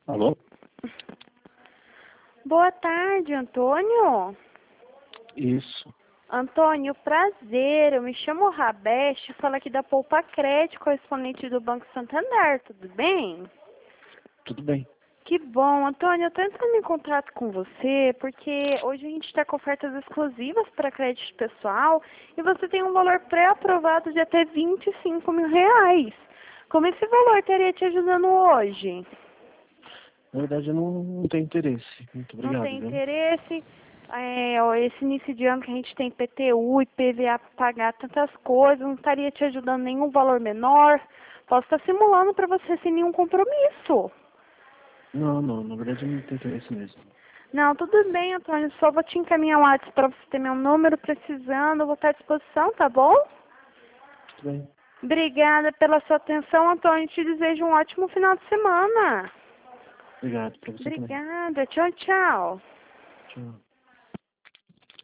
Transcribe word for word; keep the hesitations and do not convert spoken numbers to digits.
Alô? Boa tarde, Antônio. Isso. Antônio, prazer. Eu me chamo Rabeste, falo aqui da Poupa Crédito, correspondente do Banco Santander. Tudo bem? Tudo bem. Que bom. Antônio, eu estou entrando em contato com você porque hoje a gente está com ofertas exclusivas para crédito pessoal e você tem um valor pré-aprovado de até vinte e cinco mil reais. Como esse valor estaria te ajudando hoje? Na verdade, eu não, não tenho interesse. Muito Não obrigado, tem viu? interesse? É, ó, esse início de ano que a gente tem P T U e P V A para pagar tantas coisas, não estaria te ajudando nenhum valor menor. Posso estar simulando para você sem nenhum compromisso. Não, não. Na verdade, eu não tenho interesse mesmo. Não, tudo bem, Antônio. Só vou te encaminhar o WhatsApp para você ter meu número precisando. Eu vou estar à disposição, tá bom? Tudo bem. Obrigada pela sua atenção, Antônio. Te desejo um ótimo final de semana. Obrigado. Pra você também. Obrigada. Tchau, tchau. Tchau.